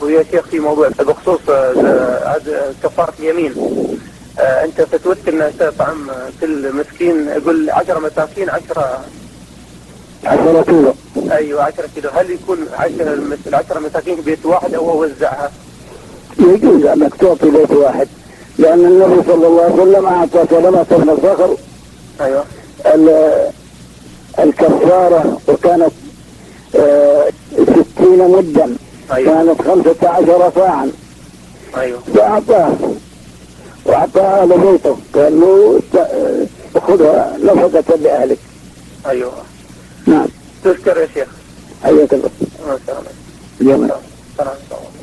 ويا شيخ في موضوع بخصوص كفارة اليمين. أنت فتوتك أن تطعم كل مسكين، يقول 10 مساكين 10 كيلو. أيوة 10 كيلو. هل يكون 10 مساكين بيت واحد أو وزعها؟ يجوز أنك تعطي بيت واحد، لأن النبي صلى الله عليه وسلم أعطى سلمة بن الصخر أيوة الكفارة، وكانت 60 مدا. أيوة. كانت 15 صاعا. أيوة. وأعطاها لبيته، قال له خذها نفقة لأهلك. أيوة. نعم. تذكر يا شيخ. حياك الله. السلام عليكم. السلام.